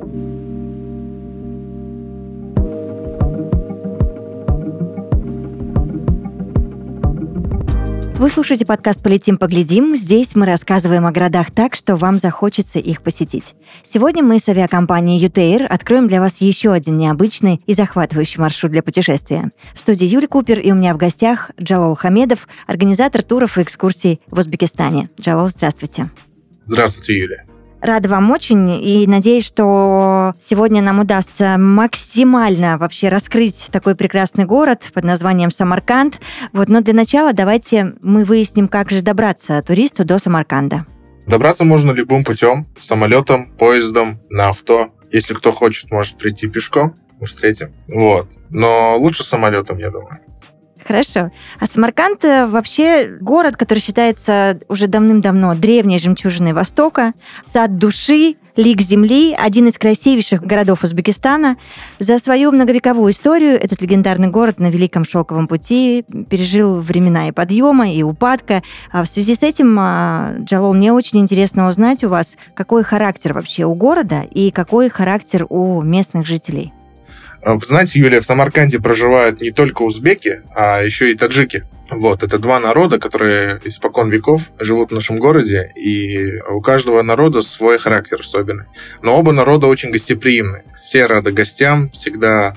Вы слушаете подкаст «Полетим, поглядим». Здесь мы рассказываем о городах так, что вам захочется их посетить. Сегодня мы с авиакомпанией «Ютейр» откроем для вас еще один необычный и захватывающий маршрут для путешествия. В студии Юлия Купер, и у меня в гостях Джалол Хамедов, организатор туров и экскурсий в Узбекистане. Джалол, здравствуйте. Здравствуйте, Юлия. Рада вам очень и надеюсь, что сегодня нам удастся максимально вообще раскрыть такой прекрасный город под названием Самарканд. Но для начала давайте мы выясним, как же добраться туристу до Самарканда. Добраться можно любым путем: самолетом, поездом, на авто. Если кто хочет, может прийти пешком, мы встретим. Но лучше самолетом, я думаю. Хорошо. А Самарканд вообще город, который считается уже давным-давно древней жемчужиной Востока, сад души, лик земли, один из красивейших городов Узбекистана. За свою многовековую историю этот легендарный город на Великом Шелковом пути пережил времена и подъема, и упадка. В связи с этим, Джалол, мне очень интересно узнать у вас, какой характер вообще у города и какой характер у местных жителей. Вы знаете, Юлия, в Самарканде проживают не только узбеки, а еще и таджики. Это два народа, которые испокон веков живут в нашем городе, и у каждого народа свой характер особенный. Но оба народа очень гостеприимны. Все рады гостям, всегда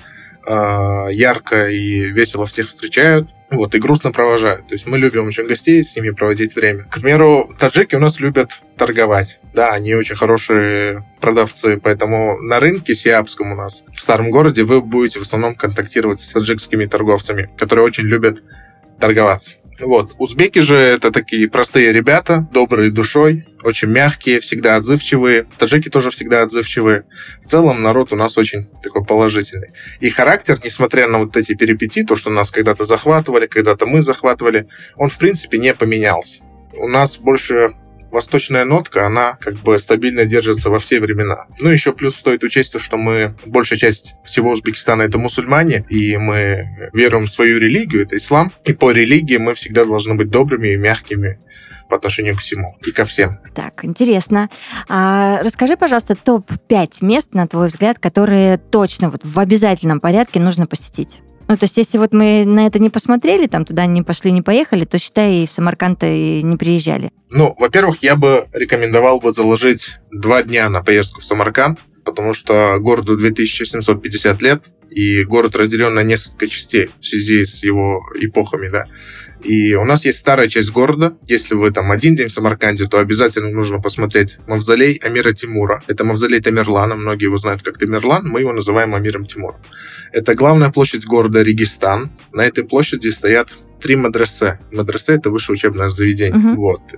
ярко и весело всех встречают, и грустно провожают. То есть мы любим очень гостей, с ними проводить время. К примеру, таджики у нас любят торговать. Да, они очень хорошие продавцы, поэтому на рынке сиапском у нас, в старом городе, вы будете в основном контактировать с таджикскими торговцами, которые очень любят торговаться. Узбеки же это такие простые ребята, добрые душой, очень мягкие, всегда отзывчивые. Таджики тоже всегда отзывчивые. В целом народ у нас очень такой положительный. И характер, несмотря на эти перипетии, то, что нас когда-то захватывали, когда-то мы захватывали, он в принципе не поменялся. У нас больше восточная нотка, она стабильно держится во все времена. Еще плюс стоит учесть то, что большая часть всего Узбекистана — это мусульмане, и мы веруем в свою религию, это ислам. И по религии мы всегда должны быть добрыми и мягкими по отношению к всему и ко всем. Так, интересно. Расскажи, пожалуйста, топ-5 мест, на твой взгляд, которые точно в обязательном порядке нужно посетить. То есть, если мы на это не посмотрели, туда не пошли, не поехали, то, считай, и в Самарканд и не приезжали. Во-первых, я бы рекомендовал заложить 2 дня на поездку в Самарканд, потому что городу 2750 лет, и город разделен на несколько частей в связи с его эпохами, да. И у нас есть старая часть города. Если вы один день в Самарканде, то обязательно нужно посмотреть мавзолей Амира Тимура. Это мавзолей Тамерлана, многие его знают как Тамерлан, мы его называем Амиром Тимуром. Это главная площадь города Регистан. На этой площади стоят 3 мадресе. Мадресе — это высшее учебное заведение.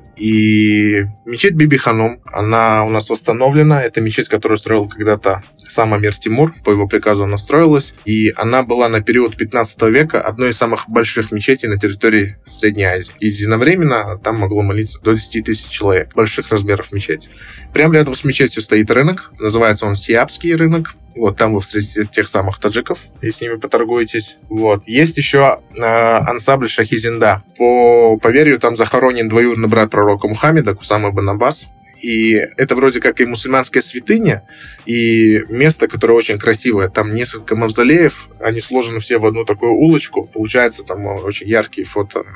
И мечеть Биби-Ханум, она у нас восстановлена. Это мечеть, которую строил когда-то сам Амир Тимур. По его приказу она строилась. И она была на период 15 века одной из самых больших мечетей на территории Средней Азии. И единовременно там могло молиться до 10 тысяч человек. Больших размеров мечети. Прямо рядом с мечетью стоит рынок. Называется он Сиапский рынок. Там вы встретите тех самых таджиков, и с ними поторгуетесь. Есть еще ансамбль Шахи-Зинда. По поверью, там захоронен двоюродный брат пророка Мухаммеда, Кусам ибн Аббас. И это вроде как и мусульманская святыня, и место, которое очень красивое. Там несколько мавзолеев, они сложены все в одну такую улочку. Получается, там очень яркие фото.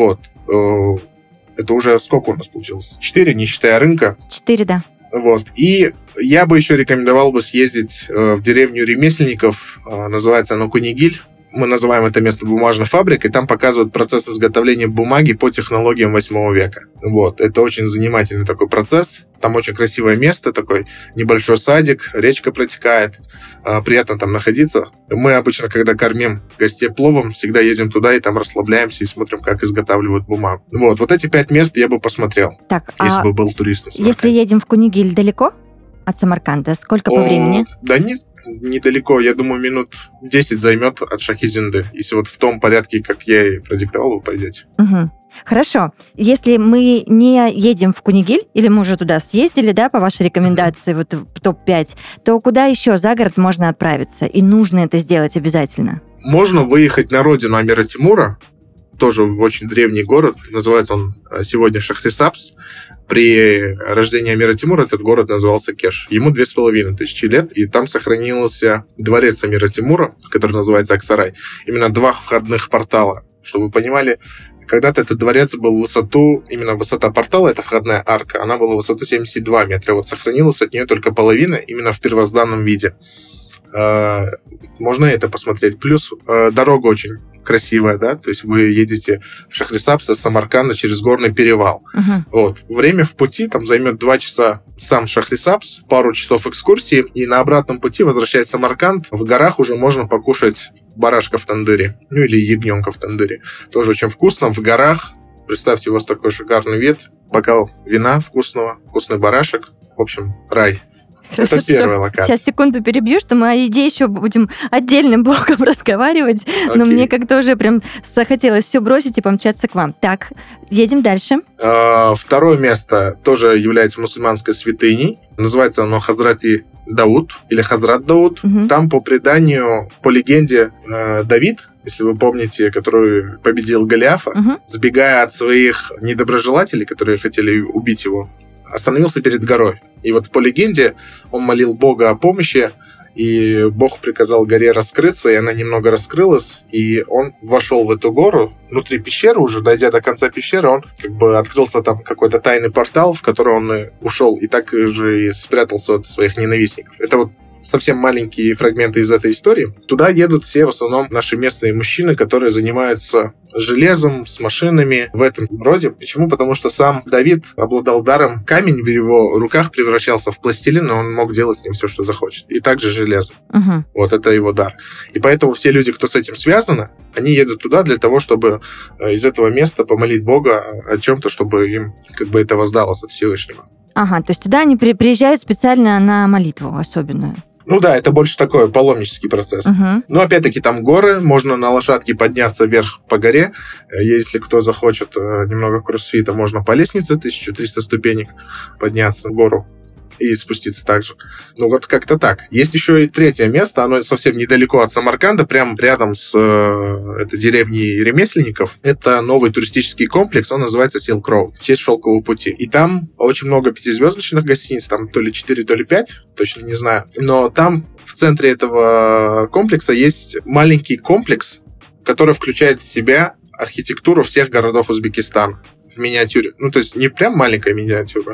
Это уже сколько у нас получилось? 4, не считая рынка. 4, да. И я бы еще рекомендовал съездить в деревню ремесленников, называется оно Кунигиль. Мы называем это место бумажной фабрикой, там показывают процесс изготовления бумаги по технологиям 8 века. Это очень занимательный такой процесс. Там очень красивое место, такой небольшой садик, речка протекает. Приятно там находиться. Мы обычно, когда кормим гостей пловом, всегда едем туда и там расслабляемся и смотрим, как изготавливают бумагу. Эти 5 мест я бы посмотрел, если бы был туристом. Если едем в Кунигиль, далеко от Самарканда? Сколько по времени? Да нет, недалеко. Я думаю, минут 10 займет от Шахи-Зинды. Если в том порядке, как я и продиктовал, вы пойдете. Хорошо. Если мы не едем в Кунигиль, или мы уже туда съездили, да, по вашей рекомендации, топ-5, то куда еще за город можно отправиться? И нужно это сделать обязательно? Можно выехать на родину Амира Тимура. тоже очень древний город. Называется он сегодня Шахрисабз. При рождении Амира Тимура этот город назывался Кеш. Ему 2500 лет, и там сохранился дворец Амира Тимура, который называется Аксарай. Именно 2 входных портала. Чтобы вы понимали, когда-то этот дворец был в высоту, именно высота портала, это входная арка, она была в высоту 72 метра. Вот сохранилась от нее только половина, именно в первозданном виде. Можно это посмотреть. Плюс дорога очень красивая, да, то есть вы едете в Шахрисабз с Самарканда через горный перевал. Вот. Время в пути там займет 2 часа сам Шахрисабз, пару часов экскурсии, и на обратном пути, возвращаясь в Самарканд, в горах уже можно покушать барашка в тандыре, ну или ягненка в тандыре. Тоже очень вкусно, в горах. Представьте, у вас такой шикарный вид, бокал вина вкусного, вкусный барашек. В общем, рай. Хорошо. Это первая локация. Сейчас секунду перебью, что мы о еде еще будем отдельным блоком разговаривать, но мне как-то уже прям захотелось все бросить и помчаться к вам. Так, едем дальше. Второе место тоже является мусульманской святыней. Называется оно Хазрати Дауд или Хазрат Дауд. Там по преданию, по легенде, Давид, если вы помните, который победил Голиафа, сбегая от своих недоброжелателей, которые хотели убить его, остановился перед горой. И вот по легенде он молил Бога о помощи, и Бог приказал горе раскрыться, и она немного раскрылась, и он вошел в эту гору. Внутри пещеры, уже дойдя до конца пещеры, он как бы открылся там какой-то тайный портал, в который он ушел, и так же и спрятался от своих ненавистников. Это вот совсем маленькие фрагменты из этой истории. Туда едут все в основном наши местные мужчины, которые занимаются железом, с машинами, в этом роде. Почему? Потому что сам Давид обладал даром. Камень в его руках превращался в пластилин, и он мог делать с ним все, что захочет. И также железо. Вот это его дар. И поэтому все люди, кто с этим связаны, они едут туда для того, чтобы из этого места помолить Бога о чем-то, чтобы им как бы это воздалось от Всевышнего. Ага, то есть туда они приезжают специально на молитву особенную. Ну да, это больше такой паломнический процесс. Но опять-таки там горы, можно на лошадке подняться вверх по горе. Если кто захочет немного кроссфита, можно по лестнице 1300 ступенек подняться в гору и спуститься также. Ну вот как-то так. Есть еще и третье место, оно совсем недалеко от Самарканда, прямо рядом с этой деревней ремесленников. Это новый туристический комплекс, он называется Silk Road, в честь шелкового пути. И там очень много 5-звездочных гостиниц, там то ли 4, то ли 5, точно не знаю. Но там в центре этого комплекса есть маленький комплекс, который включает в себя архитектуру всех городов Узбекистана в миниатюре. Ну, то есть не прям маленькая миниатюра,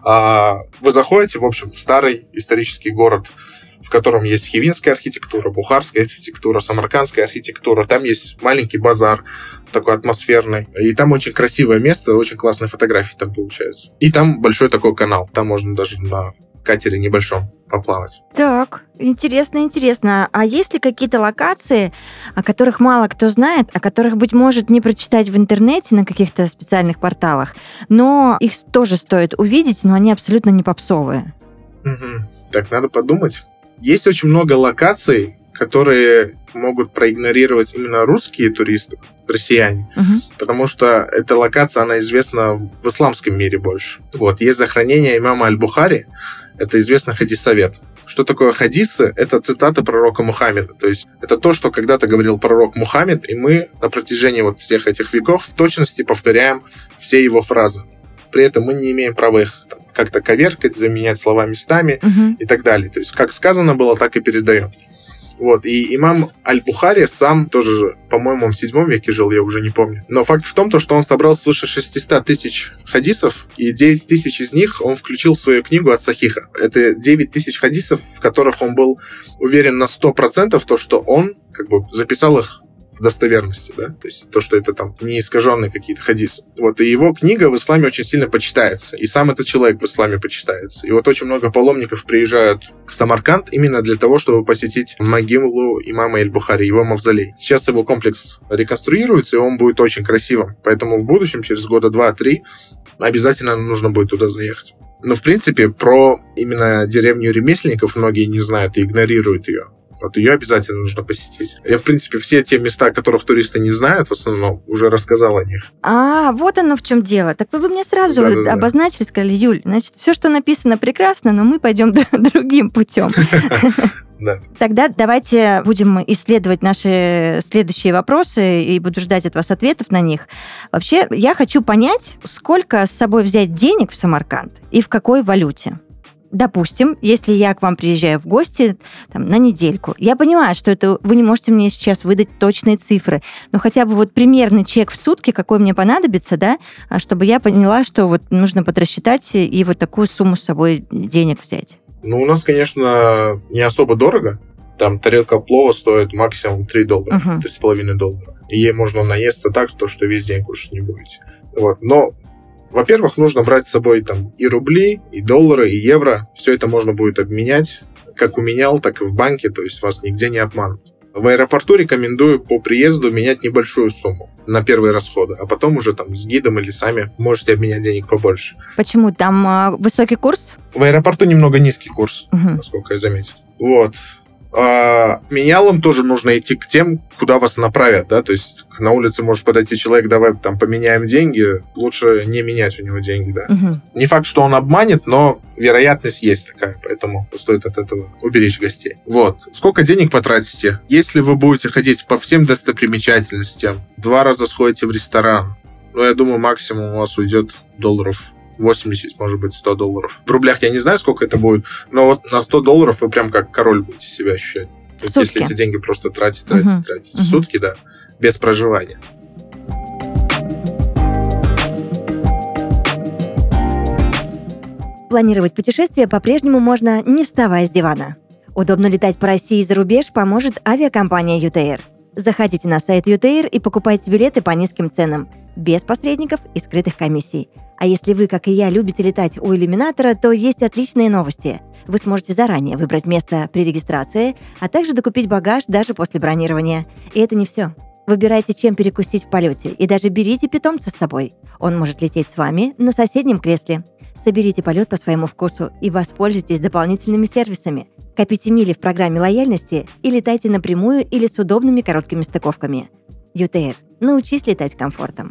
а вы заходите, в общем, в старый исторический город, в котором есть хивинская архитектура, бухарская архитектура, самаркандская архитектура. Там есть маленький базар, такой атмосферный. И там очень красивое место, очень классные фотографии там получаются. И там большой такой канал. Там можно даже на катере небольшом поплавать. Так, интересно. А есть ли какие-то локации, о которых мало кто знает, о которых, быть может, не прочитать в интернете на каких-то специальных порталах, но их тоже стоит увидеть, но они абсолютно не попсовые? Так, надо подумать. Есть очень много локаций, которые могут проигнорировать именно русские туристы, россияне, потому что эта локация, она известна в исламском мире больше. Вот, есть захоронение имама Аль-Бухари, это известный хадис-совет. Что такое хадисы? Это цитаты пророка Мухаммеда. То есть это то, что когда-то говорил пророк Мухаммед, и мы на протяжении вот всех этих веков в точности повторяем все его фразы. При этом мы не имеем права их как-то коверкать, заменять слова местами и так далее. То есть как сказано было, так и передаем. Вот. И имам Аль-Бухари сам тоже, по-моему, в 7 веке жил, я уже не помню. Но факт в том, что он собрал свыше 600 тысяч хадисов, и 9 тысяч из них он включил в свою книгу ас-Сахиха. Это 9 тысяч хадисов, в которых он был уверен на 100%, то, что он как бы записал их в достоверности, да, то есть то, что это там не искаженные какие-то хадисы. Вот, и его книга в исламе очень сильно почитается, и сам этот человек в исламе почитается. И вот очень много паломников приезжают в Самарканд именно для того, чтобы посетить могилу имама Аль-Бухари, его мавзолей. Сейчас его комплекс реконструируется, и он будет очень красивым, поэтому в будущем, через года 2-3, обязательно нужно будет туда заехать. Но, в принципе, про именно деревню ремесленников многие не знают и игнорируют ее. Вот ее обязательно нужно посетить. Я, в принципе, все те места, о которых туристы не знают, в основном, уже рассказал о них. Вот оно в чем дело. Так вы бы мне сразу обозначили, сказали: Юль, значит, все, что написано, прекрасно, но мы пойдем другим путем. Да. Тогда давайте будем исследовать наши следующие вопросы и буду ждать от вас ответов на них. Вообще, я хочу понять, сколько с собой взять денег в Самарканд и в какой валюте. Допустим, если я к вам приезжаю в гости на недельку, я понимаю, что это вы не можете мне сейчас выдать точные цифры, но хотя бы вот примерный чек в сутки, какой мне понадобится, да, чтобы я поняла, что вот нужно подрасчитать и вот такую сумму с собой денег взять. У нас, конечно, не особо дорого. Там тарелка плова стоит максимум $3, $3,5. И ей можно наесться так, что весь день кушать не будете. Вот. Но, во-первых, нужно брать с собой и рубли, и доллары, и евро. Все это можно будет обменять, как уменял, так и в банке, то есть вас нигде не обманут. В аэропорту рекомендую по приезду менять небольшую сумму на первые расходы, а потом уже с гидом или сами можете обменять денег побольше. Почему? Там высокий курс? В аэропорту немного низкий курс, насколько я заметил. Вот. Менялам тоже нужно идти к тем, куда вас направят, да, то есть на улице может подойти человек: давай поменяем деньги, лучше не менять у него деньги, да. Не факт, что он обманет, но вероятность есть такая, поэтому стоит от этого уберечь гостей. Вот. Сколько денег потратите? Если вы будете ходить по всем достопримечательностям, 2 раза сходите в ресторан, я думаю, максимум у вас уйдет $80, может быть, $100. В рублях я не знаю, сколько это будет, но вот на $100 вы прям как король будете себя ощущать. То есть, если эти деньги просто тратить в сутки, да, без проживания. Планировать путешествие по-прежнему можно, не вставая с дивана. Удобно летать по России и за рубеж поможет авиакомпания UTair. Заходите на сайт UTair и покупайте билеты по низким ценам, без посредников и скрытых комиссий. А если вы, как и я, любите летать у иллюминатора, то есть отличные новости. Вы сможете заранее выбрать место при регистрации, а также докупить багаж даже после бронирования. И это не все. Выбирайте, чем перекусить в полете, и даже берите питомца с собой. Он может лететь с вами на соседнем кресле. Соберите полет по своему вкусу и воспользуйтесь дополнительными сервисами. Копите мили в программе лояльности и летайте напрямую или с удобными короткими стыковками. UTair. Научись летать комфортом.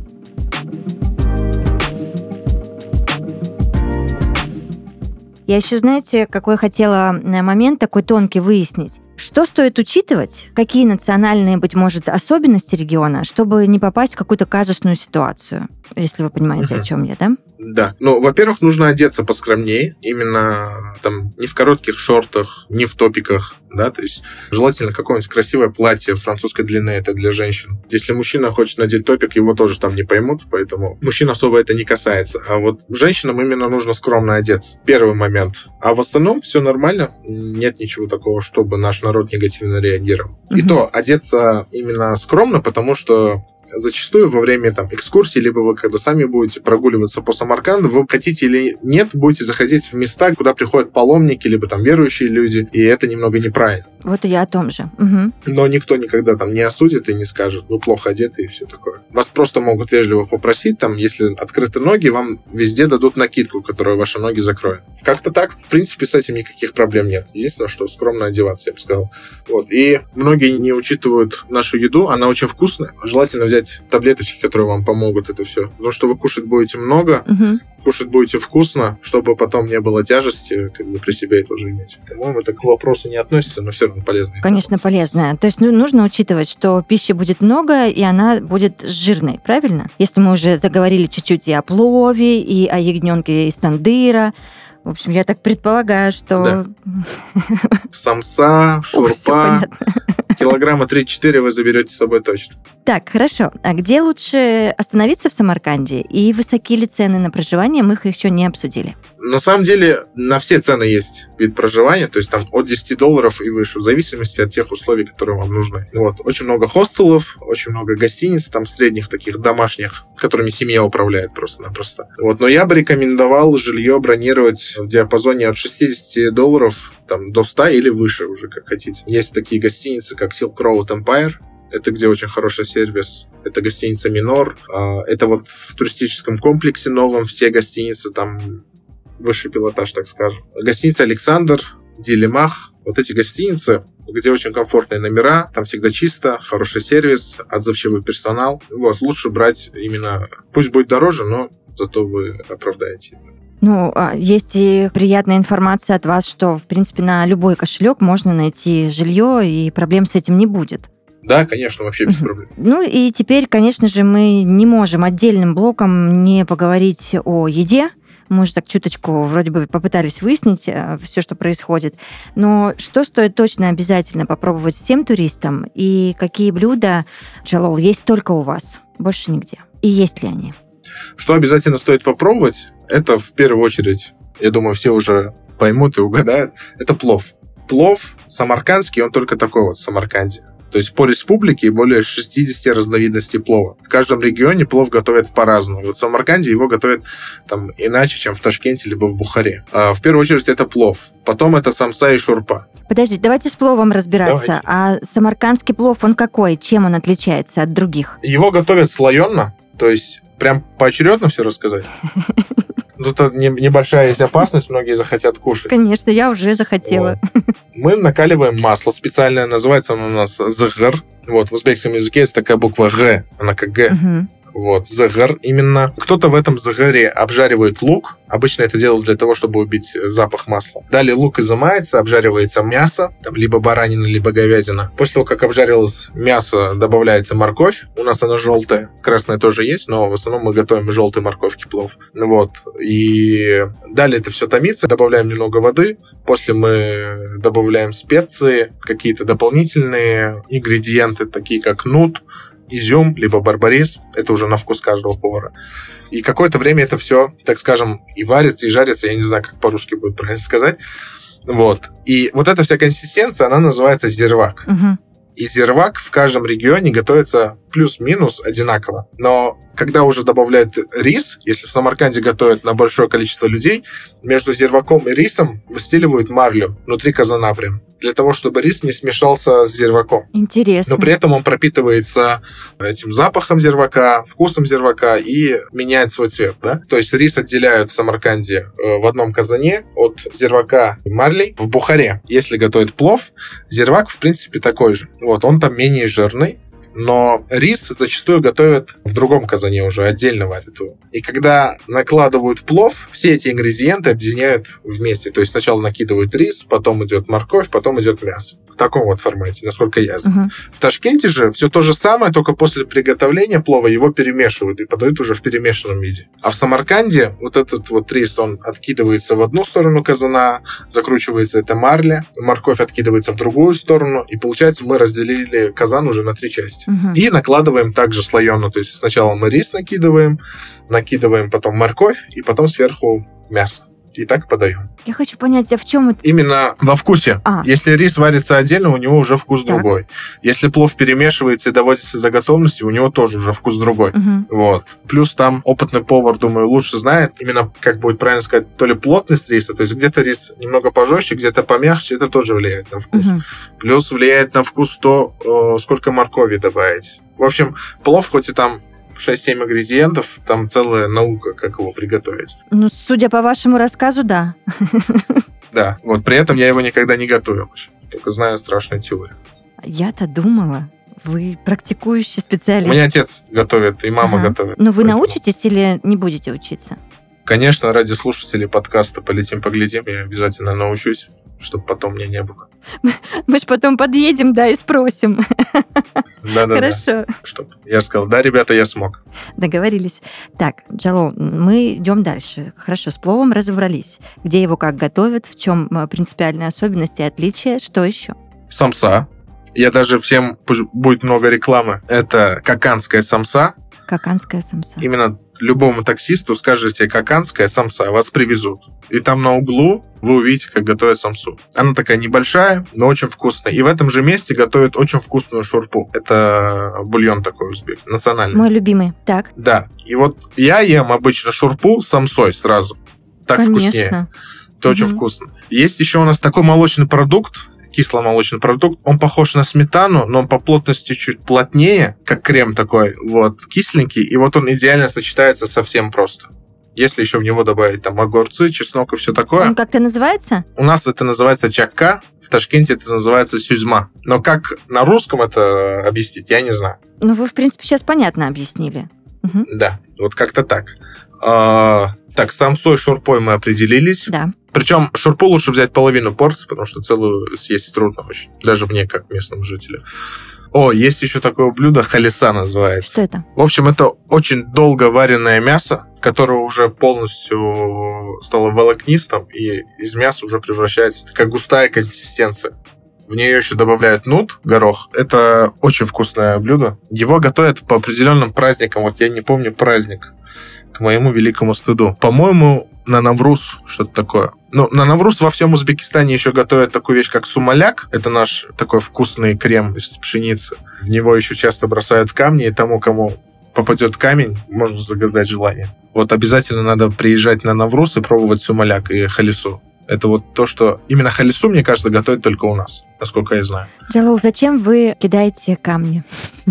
Я еще, знаете, какой хотела момент такой тонкий выяснить. Что стоит учитывать, какие национальные, быть может, особенности региона, чтобы не попасть в какую-то казусную ситуацию, если вы понимаете, о чем я, да? Да. Во-первых, нужно одеться поскромнее, именно не в коротких шортах, не в топиках, да, то есть желательно какое-нибудь красивое платье французской длины, это для женщин. Если мужчина хочет надеть топик, его тоже не поймут, поэтому мужчин особо это не касается. А вот женщинам именно нужно скромно одеться. Первый момент. А в остальном все нормально, нет ничего такого, чтобы наш народ негативно реагировал. И то одеться именно скромно, потому что зачастую во время экскурсии, либо вы когда сами будете прогуливаться по Самарканду, вы хотите или нет, будете заходить в места, куда приходят паломники, либо верующие люди, и это немного неправильно. Вот и я о том же. Но никто никогда не осудит и не скажет: вы плохо одеты и все такое. Вас просто могут вежливо попросить, если открыты ноги, вам везде дадут накидку, которая ваши ноги закроет. Как-то так, в принципе, с этим никаких проблем нет. Единственное, что скромно одеваться, я бы сказал. Вот. И многие не учитывают нашу еду, она очень вкусная. Желательно взять таблеточки, которые вам помогут это все. Потому что вы кушать будете много, кушать будете вкусно, чтобы потом не было тяжести, при себе это уже иметь. По-моему, это к вопросу не относится, но все равно полезная. Конечно, полезная. То есть нужно учитывать, что пищи будет много, и она будет жирной, правильно? Если мы уже заговорили чуть-чуть и о плове, и о ягненке из тандыра. В общем, я так предполагаю, что... Да. Самса, шурпа, килограмма 3-4 вы заберете с собой точно. Так, хорошо. А где лучше остановиться в Самарканде? И высоки ли цены на проживание? Мы их еще не обсудили. На самом деле, на все цены есть вид проживания, то есть от $10 и выше, в зависимости от тех условий, которые вам нужны. Вот. Очень много хостелов, очень много гостиниц, средних таких домашних, которыми семья управляет просто-напросто. Вот. Но я бы рекомендовал жилье бронировать в диапазоне от $60 до 100 или выше уже, как хотите. Есть такие гостиницы, как Silk Road Empire. Это где очень хороший сервис. Это гостиница Минор. Это в туристическом комплексе новом все гостиницы, высший пилотаж, так скажем. Гостиница Александр, Дилемах. Вот эти гостиницы, где очень комфортные номера, там всегда чисто, хороший сервис, отзывчивый персонал. Вот, лучше брать именно... Пусть будет дороже, но зато вы оправдаете это. Ну, есть и приятная информация от вас, что, в принципе, на любой кошелек можно найти жилье, и проблем с этим не будет. Да, конечно, вообще без проблем. Ну и теперь, конечно же, мы не можем отдельным блоком не поговорить о еде. Мы уже так чуточку вроде бы попытались выяснить все, что происходит. Но что стоит точно обязательно попробовать всем туристам? И какие блюда, Джалол, есть только у вас? Больше нигде. И есть ли они? Что обязательно стоит попробовать, это в первую очередь, я думаю, все уже поймут и угадают, это плов. Плов самаркандский, он только такой вот в Самарканде. То есть по республике более 60 разновидностей плова. В каждом регионе плов готовят по-разному. Вот в Самарканде его готовят там иначе, чем в Ташкенте либо в Бухаре. В первую очередь это плов. Потом это самса и шурпа. Подождите, давайте с пловом разбираться. Давайте. А самаркандский плов, он какой? Чем он отличается от других? Его готовят слоенно, то есть прям поочередно все рассказать. Тут небольшая есть опасность, многие захотят кушать. Конечно, я уже захотела. Вот. Мы накаливаем масло специальное, называется оно у нас згр. Вот, в узбекском языке есть такая буква Г, она как Г. Вот, згр именно. Кто-то в этом згре обжаривает лук. Обычно это делают для того, чтобы убить запах масла. Далее лук изымается, обжаривается мясо, там либо баранина, либо говядина. После того, как обжарилось мясо, добавляется морковь. У нас она желтая, красная тоже есть, но в основном мы готовим желтой морковки плов. Вот. И далее это все томится, добавляем немного воды. После мы добавляем специи, какие-то дополнительные ингредиенты, такие как нут, изюм, либо барбарис. Это уже на вкус каждого повара. И какое-то время это все, так скажем, и варится, и жарится. Я не знаю, как по-русски будет правильно сказать. Вот. И вот эта вся консистенция, она называется зирвак. И зирвак в каждом регионе готовится плюс-минус одинаково. Но когда уже добавляют рис, если в Самарканде готовят на большое количество людей, между зирваком и рисом выстеливают марлю внутри казана прям, для того, чтобы рис не смешался с зирваком. Интересно. Но при этом он пропитывается этим запахом зирвака, вкусом зирвака и меняет свой цвет. Да? То есть рис отделяют в Самарканде в одном казане от зирвака и марлей. В Бухаре, если готовят плов, зирвак, в принципе, такой же. Вот, он там менее жирный. Но рис зачастую готовят в другом казане уже, отдельно варят его. И когда накладывают плов, все эти ингредиенты объединяют вместе. То есть сначала накидывают рис, потом идет морковь, потом идет мясо. В таком вот формате, насколько я знаю. В Ташкенте же все то же самое, только после приготовления плова его перемешивают и подают уже в перемешанном виде. А в Самарканде вот этот вот рис, он откидывается в одну сторону казана, закручивается эта марля, морковь откидывается в другую сторону, и получается мы разделили казан уже на 3 части. И накладываем также слоено. То есть сначала мы рис накидываем потом морковь, и потом сверху мясо. И так подаем. Я хочу понять, а в чем это? Именно во вкусе. Если рис варится отдельно, у него уже вкус другой. Если плов перемешивается и доводится до готовности, у него тоже уже вкус другой. Вот. Плюс там опытный повар, думаю, лучше знает именно, как будет правильно сказать, то ли плотность риса, то есть где-то рис немного пожестче, где-то помягче, это тоже влияет на вкус. Плюс влияет на вкус то, сколько моркови добавить. В общем, плов, хоть и там 6-7 ингредиентов, там целая наука, как его приготовить. Ну, судя по вашему рассказу, да. Да, вот при этом я его никогда не готовил, только знаю страшную теорию. Я-то думала, вы практикующий специалист. У меня отец готовит, и мама готовит. Но вы научитесь или не будете учиться? Конечно, ради слушателей подкаста «Полетим, поглядим» я обязательно научусь, чтобы потом мне не было. Мы ж потом подъедем, да, и спросим. Да. Хорошо. Чтоб я сказал, да, ребята, я смог. Договорились. Так, Джалол, мы идем дальше. Хорошо, с пловом разобрались. Где его как готовят, в чем принципиальные особенности и отличия, что еще? Самса. Я даже всем, пусть будет много рекламы, это каканская самса. Каканская самса. Именно любому таксисту скажете «каканская самса», вас привезут. И там на углу вы увидите, как готовят самсу. Она такая небольшая, но очень вкусная. И в этом же месте готовят очень вкусную шурпу. Это бульон такой узбекский, национальный. Мой любимый. Так. Да. И вот я ем обычно шурпу с самсой сразу. Так вкуснее. Это очень вкусно. Есть еще у нас такой молочный продукт, кисломолочный продукт. Он похож на сметану, но он по плотности чуть плотнее, как крем такой, вот, кисленький, и вот он идеально сочетается со всем просто. Если еще в него добавить там огурцы, чеснок и все такое. Он как-то называется? У нас это называется чакка, в Ташкенте это называется сюзьма. Но как на русском это объяснить, я не знаю. Ну, вы, в принципе, сейчас понятно объяснили. Угу. Да, вот как-то так. Так, с самсой, шурпой мы определились. Да. Причем шурпу лучше взять половину порции, потому что целую съесть трудно очень. Даже мне, как местному жителю. Есть еще такое блюдо, халиса называется. Что это? В общем, это очень долго вареное мясо, которое уже полностью стало волокнистым, и из мяса уже превращается в такая густая консистенция. В нее еще добавляют нут, горох. Это очень вкусное блюдо. Его готовят по определенным праздникам. Вот я не помню праздник, к моему великому стыду. По-моему, на Навруз что-то такое. Ну, на Навруз во всем Узбекистане еще готовят такую вещь, как сумаляк. Это наш такой вкусный крем из пшеницы. В него еще часто бросают камни, и тому, кому попадет камень, можно загадать желание. Вот обязательно надо приезжать на Навруз и пробовать сумаляк и халису. Это вот то, что именно халису, мне кажется, готовят только у нас, насколько я знаю. Джалал, зачем вы кидаете камни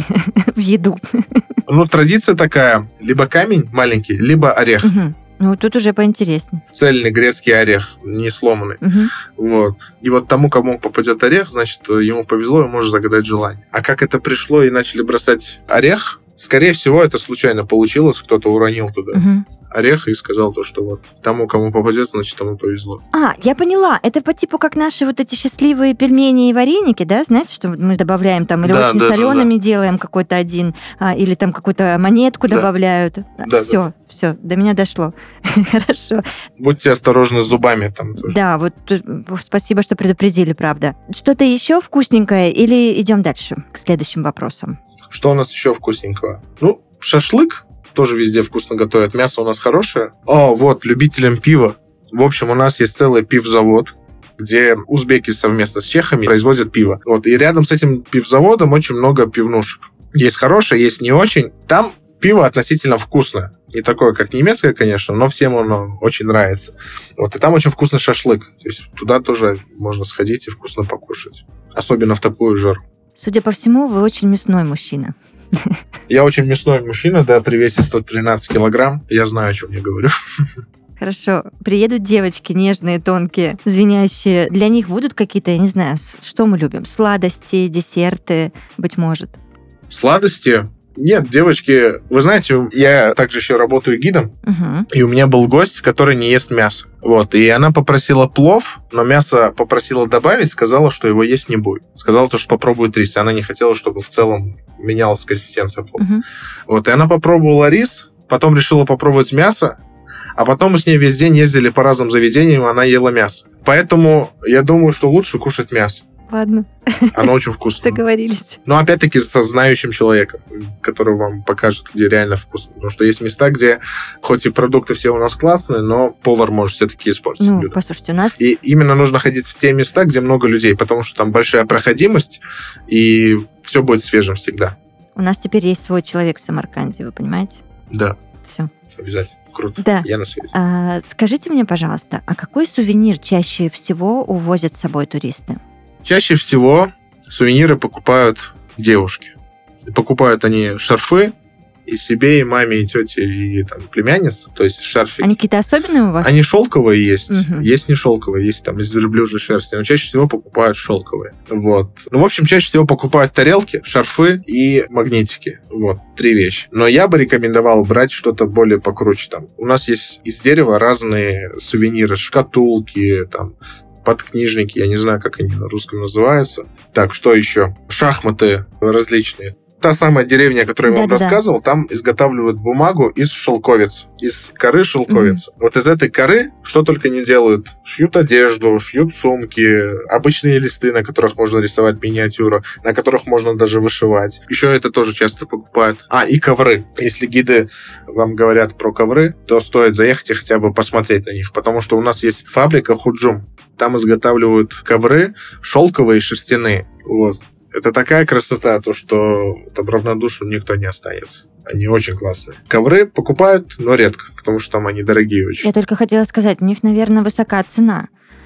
в еду? Ну, традиция такая. Либо камень маленький, либо орех. Ну, тут уже поинтереснее. Цельный грецкий орех, не сломанный. Вот. И вот тому, кому попадет орех, значит, ему повезло, и может загадать желание. А как это пришло и начали бросать орех, скорее всего, это случайно получилось, кто-то уронил туда орех и сказал то, что вот тому, кому попадет, значит, тому повезло. Я поняла. Это по типу как наши вот эти счастливые пельмени и вареники, да? Знаете, что мы добавляем там, или очень солеными делаем какой-то один, или там какую-то монетку добавляют. Все, до меня дошло. Хорошо. Будьте осторожны с зубами там. Да, вот спасибо, что предупредили, правда. Что-то еще вкусненькое или идем дальше к следующим вопросам? Что у нас еще вкусненького? Ну, шашлык. Тоже везде вкусно готовят. Мясо у нас хорошее. Вот, любителям пива. В общем, у нас есть целый пивзавод, где узбеки совместно с чехами производят пиво. Вот, и рядом с этим пивзаводом очень много пивнушек. Есть хорошее, есть не очень. Там пиво относительно вкусное. Не такое, как немецкое, конечно, но всем оно очень нравится. Вот, и там очень вкусный шашлык. То есть туда тоже можно сходить и вкусно покушать. Особенно в такую жару. Судя по всему, вы очень мясной мужчина. Я очень мясной мужчина, да, при весе 113 килограмм. Я знаю, о чем я говорю. Хорошо. Приедут девочки нежные, тонкие, звенящие. Для них будут какие-то, я не знаю, что мы любим? Сладости, десерты, быть может? Сладости? Нет, девочки, вы знаете, я также еще работаю гидом, и у меня был гость, который не ест мясо. Вот, и она попросила плов, но мясо попросила добавить, сказала, что его есть не будет. Сказала то, что попробует рис. Она не хотела, чтобы в целом менялась консистенция плова. Вот, и она попробовала рис, потом решила попробовать мясо, а потом мы с ней весь день ездили по разным заведениям, она ела мясо. Поэтому я думаю, что лучше кушать мясо. Ладно. Оно очень вкусно. Договорились. Но опять-таки со знающим человеком, который вам покажет, где реально вкусно. Потому что есть места, где хоть и продукты все у нас классные, но повар может все-таки испортить блюдо. Послушайте, у нас... И именно нужно ходить в те места, где много людей, потому что там большая проходимость, и все будет свежим всегда. У нас теперь есть свой человек в Самарканде, вы понимаете? Да. Все. Обязательно. Круто. Да. Я на связи. Скажите мне, пожалуйста, а какой сувенир чаще всего увозят с собой туристы? Чаще всего сувениры покупают девушки. Покупают они шарфы и себе, и маме, и тете, и там, племяннице, то есть шарфики. Они какие-то особенные у вас? Они шелковые есть, есть не шелковые, есть там из верблюжьей шерсти, но чаще всего покупают шелковые. Вот. Ну, в общем, чаще всего покупают тарелки, шарфы и магнитики. Вот, 3 вещи. Но я бы рекомендовал брать что-то более покруче. Там. У нас есть из дерева разные сувениры, шкатулки, там, подкнижники, я не знаю, как они на русском называются. Так, что еще? Шахматы различные. Та самая деревня, о которой я вам рассказывал, там изготавливают бумагу из шелковицы, из коры шелковицы. Вот из этой коры что только не делают. Шьют одежду, шьют сумки, обычные листы, на которых можно рисовать миниатюру, на которых можно даже вышивать. Еще это тоже часто покупают. И ковры. Если гиды вам говорят про ковры, то стоит заехать и хотя бы посмотреть на них, потому что у нас есть фабрика Худжум. Там изготавливают ковры шелковые и шерстяные. Вот. Это такая красота, то что там равнодушным никто не останется. Они очень классные. Ковры покупают, но редко, потому что там они дорогие очень. Я только хотела сказать, у них, наверное, высока цена.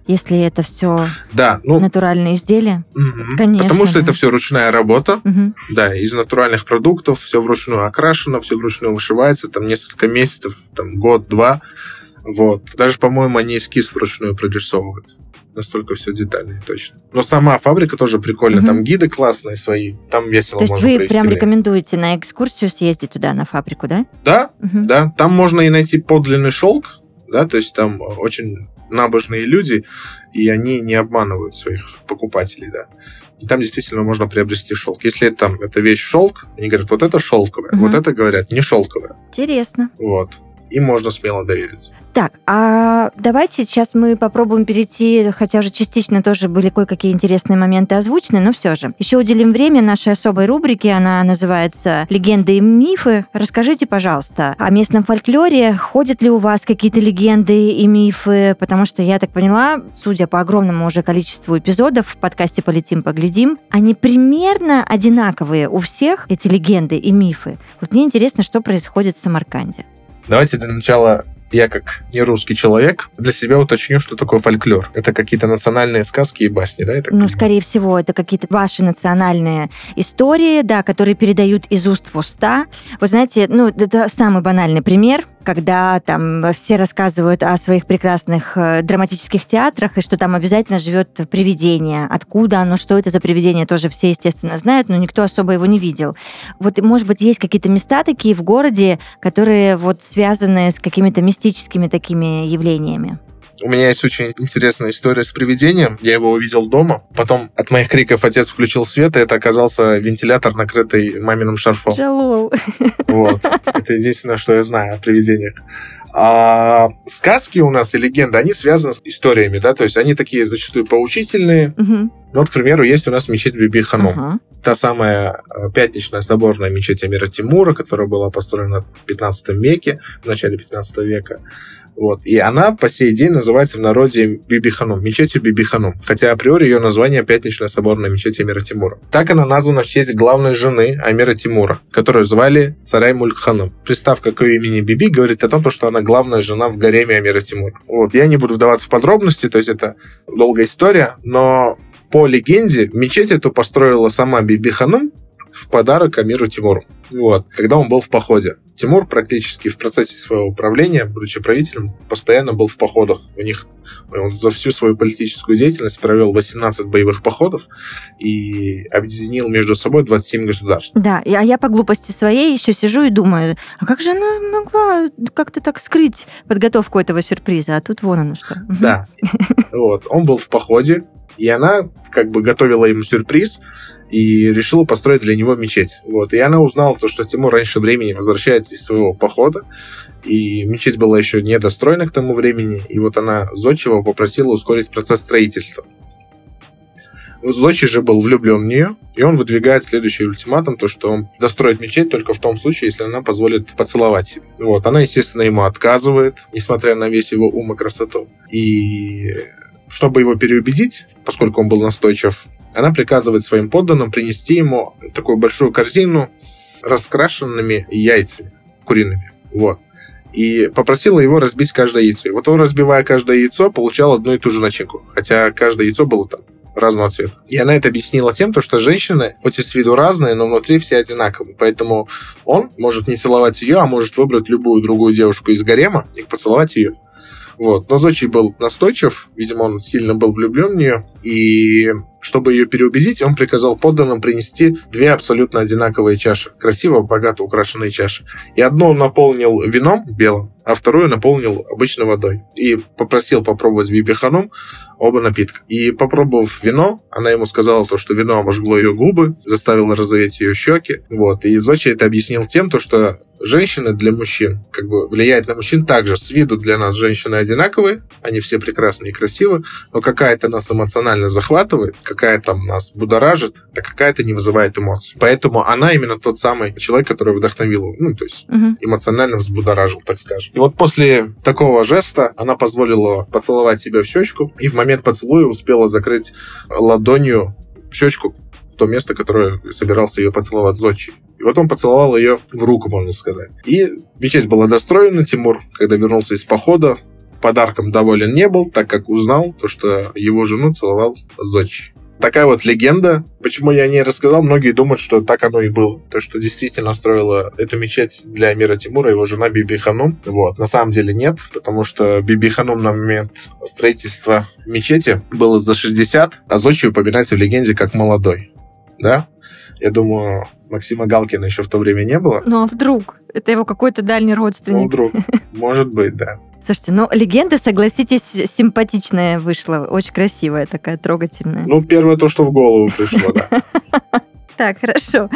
если это все Да, натуральные изделия? Конечно. Потому что это все ручная работа, Угу. да, из натуральных продуктов, все вручную окрашено, все вручную вышивается, там несколько месяцев, там год-два. Вот. Даже, по-моему, они эскиз вручную прорисовывают. Настолько все детально и точно. Но сама фабрика тоже прикольная. Мгм. Там гиды классные свои. Там весело То есть можно вы провести прям время. рекомендуете на экскурсию съездить туда, на фабрику, да? Да, Мгм. да. Там можно и найти подлинный шелк, да, то есть там очень набожные люди, и они не обманывают своих покупателей, да. И там действительно можно приобрести шелк. Если там эта вещь шелк, они говорят, вот это шелковое, Мгм. вот это говорят не шелковое. Интересно. Вот. Им можно смело довериться. Так, а давайте сейчас мы попробуем перейти, хотя уже частично тоже были кое-какие интересные моменты озвучены, но все же. Еще уделим время нашей особой рубрике, она называется «Легенды и мифы». Расскажите, пожалуйста, о местном фольклоре. Ходят ли у вас какие-то легенды и мифы? Потому что, я так поняла, судя по огромному уже количеству эпизодов в подкасте «Полетим, поглядим», они примерно одинаковые у всех, эти легенды и мифы. Вот мне интересно, что происходит в Самарканде. Давайте для начала я, как не русский человек, для себя уточню, что такое фольклор. Это какие-то национальные сказки и басни, да? Я так понимаю? Скорее всего, это какие-то ваши национальные истории, да, которые передают из уст в уста. Вы знаете, это самый банальный пример, когда там все рассказывают о своих прекрасных драматических театрах, и что там обязательно живет привидение. Откуда оно, что это за привидение, тоже все, естественно, знают, но никто особо его не видел. Вот, может быть, есть какие-то места такие в городе, которые вот связаны с какими-то мистическими такими явлениями? У меня есть очень интересная история с привидением. Я его увидел дома. Потом от моих криков отец включил свет, и это оказался вентилятор, накрытый маминым шарфом. Жалол. Вот. Это единственное, что я знаю о привидениях. А сказки у нас и легенды, они связаны с историями, да, то есть они такие зачастую поучительные. Мгм. Вот, к примеру, есть у нас мечеть Биби-Ханум. Ага. Та самая пятничная соборная мечеть Амира Тимура, которая была построена в 15 веке, в начале 15 века. Вот. И она по сей день называется в народе Биби-Ханум, мечетью Биби-Ханум, хотя априори ее название пятничная соборная мечеть Амира Тимура. Так она названа в честь главной жены Амира Тимура, которую звали Сарай-Мульк-Ханум. Приставка к ее имени Биби говорит о том, что она главная жена в гареме Амира Тимура. Вот. Я не буду вдаваться в подробности, то есть это долгая история, но по легенде мечеть эту построила сама Биби-Ханум в подарок Амиру Тимуру. Вот. Когда он был в походе. Тимур практически в процессе своего правления, будучи правителем, постоянно был в походах. Он за всю свою политическую деятельность провел 18 боевых походов и объединил между собой 27 государств. Да, а я по глупости своей еще сижу и думаю, а как же она могла как-то так скрыть подготовку этого сюрприза? А тут вон оно что. Мгм. Да. Вот. Он был в походе, и она как бы готовила ему сюрприз и решила построить для него мечеть. Вот. И она узнала, что Тимур раньше времени возвращается из своего похода, и мечеть была еще недостроена к тому времени, и вот она зодчего попросила ускорить процесс строительства. Зодчий же был влюблен в нее, и он выдвигает следующий ультиматум, то, что он достроит мечеть только в том случае, если она позволит поцеловать себя. Вот. Она, естественно, ему отказывает, несмотря на весь его ум и красоту. И чтобы его переубедить, поскольку он был настойчив, она приказывает своим подданным принести ему такую большую корзину с раскрашенными яйцами куриными. Вот. И попросила его разбить каждое яйцо. И вот он, разбивая каждое яйцо, получал одну и ту же начинку. Хотя каждое яйцо было там разного цвета. И она это объяснила тем, что женщины, хоть и с виду разные, но внутри все одинаковые. Поэтому он может не целовать ее, а может выбрать любую другую девушку из гарема и поцеловать ее. Вот. Но зодчий был настойчив, видимо, он сильно был влюблен в нее, и чтобы ее переубедить, он приказал подданным принести 2 абсолютно одинаковые чаши, красиво, богато украшенные чаши. И одну он наполнил вином белым, а вторую наполнил обычной водой. И попросил попробовать Биби-Ханум оба напитка. И попробовав вино, она ему сказала, что вино обожгло ее губы, заставило розоветь ее щеки. Вот. И зодчий это объяснил тем, что женщины для мужчин как бы влияют на мужчин также. С виду для нас женщины одинаковые, они все прекрасные и красивые, но какая-то нас эмоционально захватывает, какая-то нас будоражит, а какая-то не вызывает эмоций. Поэтому она именно тот самый человек, который вдохновил его, то есть эмоционально взбудоражил, так скажем. И вот после такого жеста она позволила поцеловать себя в щечку, и в момент поцелуя успела закрыть ладонью щечку, то место, которое собирался ее поцеловать зодчий. И вот он поцеловал ее в руку, можно сказать. И мечеть была достроена. Тимур, когда вернулся из похода, подарком доволен не был, так как узнал, то, что его жену целовал зодчий. Такая вот легенда. Почему я о ней рассказал? Многие думают, что так оно и было. То, что действительно строила эту мечеть для Амира Тимура его жена Биби Ханум. Вот. На самом деле нет, потому что Биби Ханум на момент строительства мечети было за 60, а зодчий упоминается в легенде как молодой. Да? Я думаю, Максима Галкина еще в то время не было. Ну а вдруг? Это его какой-то дальний родственник. Ну вдруг. Может быть, да. Слушайте, ну легенда, согласитесь, симпатичная вышла. Очень красивая такая, трогательная. Ну, первое то, что в голову пришло, да. Так, хорошо.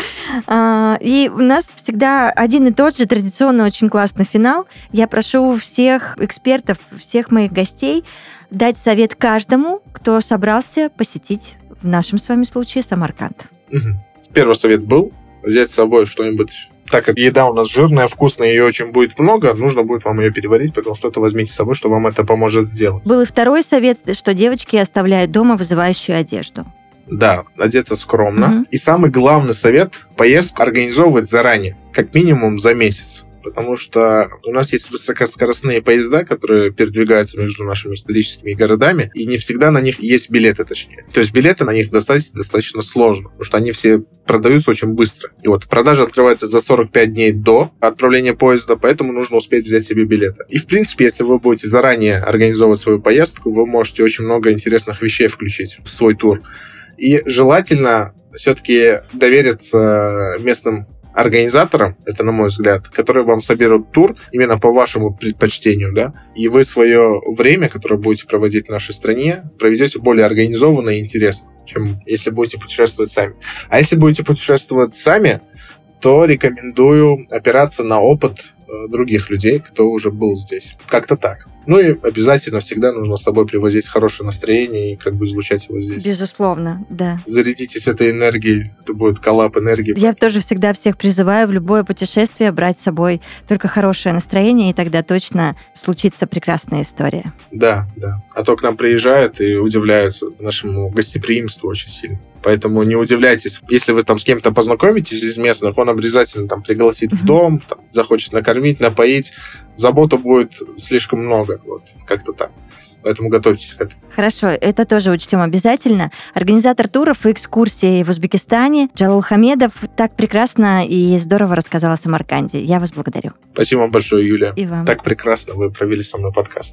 И у нас всегда один и тот же традиционно очень классный финал. Я прошу всех экспертов, всех моих гостей дать совет каждому, кто собрался посетить, в нашем с вами случае, Самарканд. Первый совет был взять с собой что-нибудь. Так как еда у нас жирная, вкусная, ее очень будет много, нужно будет вам ее переварить, потому что это возьмите с собой, что вам это поможет сделать. Был и второй совет, что девочки оставляют дома вызывающую одежду. Да, одеться скромно. И самый главный совет – поездку организовывать заранее, как минимум за месяц. Потому что у нас есть высокоскоростные поезда, которые передвигаются между нашими историческими городами, и не всегда на них есть билеты, точнее. То есть билеты на них достаточно сложно, потому что они все продаются очень быстро. И вот продажа открывается за 45 дней до отправления поезда, поэтому нужно успеть взять себе билеты. И, в принципе, если вы будете заранее организовывать свою поездку, вы можете очень много интересных вещей включить в свой тур. И желательно все-таки довериться местным организаторам, это на мой взгляд, которые вам соберут тур именно по вашему предпочтению, да, и вы свое время, которое будете проводить в нашей стране, проведете более организованно и интересно, чем если будете путешествовать сами. А если будете путешествовать сами, то рекомендую опираться на опыт других людей, кто уже был здесь. Как-то так. Ну и обязательно всегда нужно с собой привозить хорошее настроение и как бы излучать его здесь. Безусловно, да. Зарядитесь этой энергией, это будет коллап энергии. Я тоже всегда всех призываю в любое путешествие брать с собой только хорошее настроение, и тогда точно случится прекрасная история. Да, да. А то к нам приезжают и удивляются нашему гостеприимству очень сильно. Поэтому не удивляйтесь, если вы там с кем-то познакомитесь из местных, он обязательно там пригласит в дом, там, захочет накормить, напоить. Заботы будет слишком много, вот, как-то так. Поэтому готовьтесь к этому. Хорошо, это тоже учтем обязательно. Организатор туров и экскурсий в Узбекистане Джалал Хамедов так прекрасно и здорово рассказал о Самарканде. Я вас благодарю. Спасибо вам большое, Юлия. И вам. Так прекрасно вы провели со мной подкаст.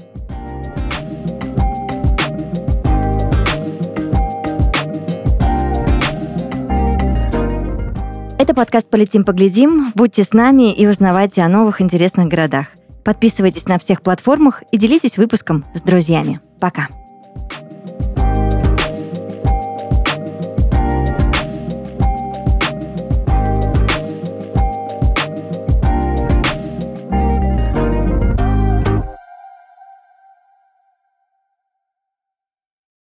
Это подкаст «Полетим, поглядим». Будьте с нами и узнавайте о новых интересных городах. Подписывайтесь на всех платформах и делитесь выпуском с друзьями. Пока.